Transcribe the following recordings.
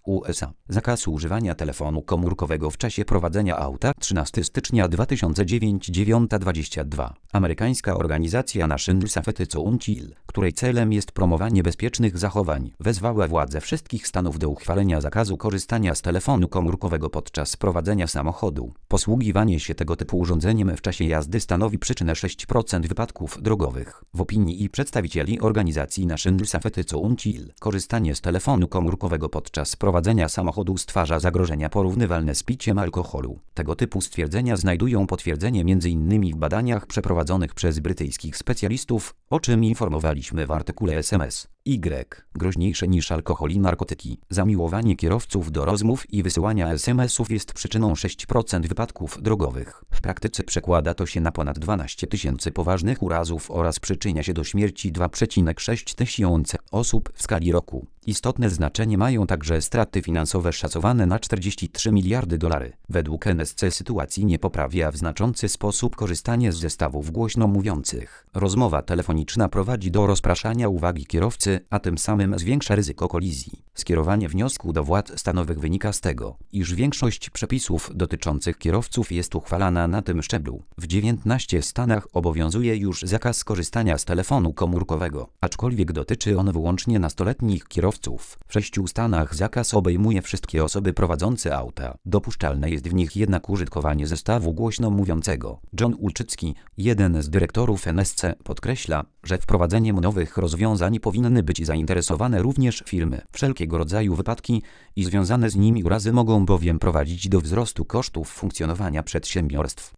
USA. Zakaz używania telefonu komórkowego w czasie prowadzenia auta. 13 stycznia 2009 9:22. Amerykańska organizacja National Safety Council, której celem jest promowanie bezpiecznych zachowań, wezwała władze wszystkich stanów do uchwalenia zakazu korzystania z telefonu komórkowego podczas prowadzenia samochodu. Posługiwanie się tego typu urządzeniem w czasie jazdy stanowi przyczynę 6% wypadków drogowych. W opinii przedstawicieli organizacji National Safety Council, korzystanie z telefonu komórkowego podczas prowadzenia samochodu stwarza zagrożenia porównywalne z piciem alkoholu. Tego typu stwierdzenia znajdują potwierdzenie m.in. w badaniach przeprowadzonych przez brytyjskich specjalistów, o czym informowaliśmy w artykule SMS. Groźniejsze niż alkohol i narkotyki. Zamiłowanie kierowców do rozmów i wysyłania SMS-ów jest przyczyną 6% wypadków drogowych. W praktyce przekłada to się na ponad 12 tysięcy poważnych urazów oraz przyczynia się do śmierci 2,6 tysiąca osób w skali roku. Istotne znaczenie mają także straty finansowe szacowane na $43 miliardy. Według NSC sytuacji nie poprawia w znaczący sposób korzystanie z zestawów głośno mówiących. Rozmowa telefoniczna prowadzi do rozpraszania uwagi kierowcy, a tym samym zwiększa ryzyko kolizji. Skierowanie wniosku do władz stanowych wynika z tego, iż większość przepisów dotyczących kierowców jest uchwalana na tym szczeblu. W 19 stanach obowiązuje już zakaz korzystania z telefonu komórkowego, aczkolwiek dotyczy on wyłącznie nastoletnich kierowców. W 6 stanach zakaz obejmuje wszystkie osoby prowadzące auta. Dopuszczalne jest w nich jednak użytkowanie zestawu głośno mówiącego. John Ulczycki, jeden z dyrektorów NSC, podkreśla, że wprowadzeniem nowych rozwiązań powinny być zainteresowane również firmy. Wszelkiego rodzaju wypadki i związane z nimi urazy mogą bowiem prowadzić do wzrostu kosztów funkcjonowania przedsiębiorstw.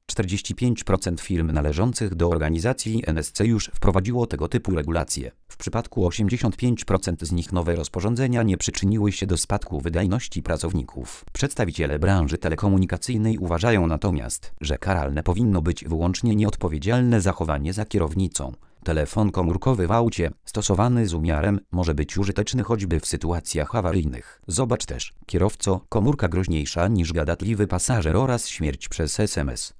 45% firm należących do organizacji NSC już wprowadziło tego typu regulacje. W przypadku 85% z nich nowe rozporządzenia nie przyczyniły się do spadku wydajności pracowników. Przedstawiciele branży telekomunikacyjnej uważają natomiast, że karalne powinno być wyłącznie nieodpowiedzialne zachowanie za kierownicą. Telefon komórkowy w aucie, stosowany z umiarem, może być użyteczny choćby w sytuacjach awaryjnych. Zobacz też, kierowco, komórka groźniejsza niż gadatliwy pasażer oraz śmierć przez SMS.